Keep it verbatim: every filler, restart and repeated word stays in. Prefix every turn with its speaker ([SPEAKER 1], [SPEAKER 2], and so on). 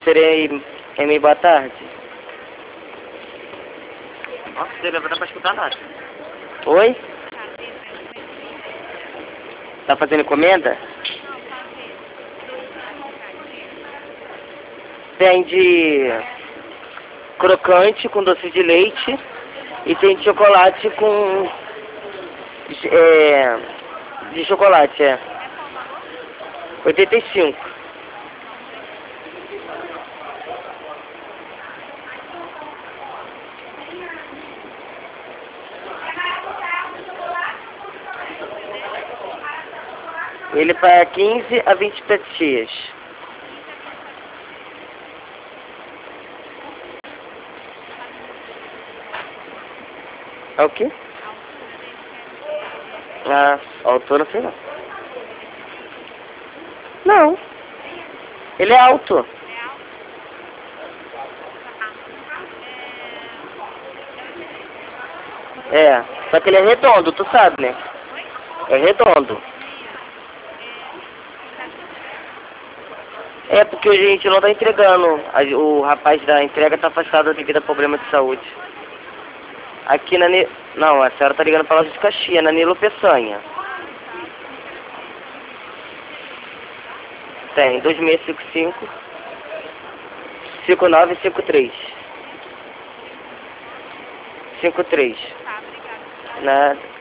[SPEAKER 1] Serei em meio boa tarde.
[SPEAKER 2] Nossa, você levanta pra escutar nada.
[SPEAKER 1] Oi? Tá fazendo encomenda? Tem de crocante com doce de leite e tem de chocolate com... É, de chocolate, é. oitenta e cinco. Ele para quinze a vinte petitias. É o quê? Ah, a altura sei não. Não. Ele é alto. É, só que ele é redondo, tu sabe, né? É redondo. É porque a gente não tá entregando. A- O rapaz da entrega tá afastado devido a problema de saúde. Aqui na... Ni- Não, a senhora tá ligando pra loja de Caxias, na Nilo Peçanha. Tem, dois seis cinco cinco, cinco nove cinco três. cinco três. Nada.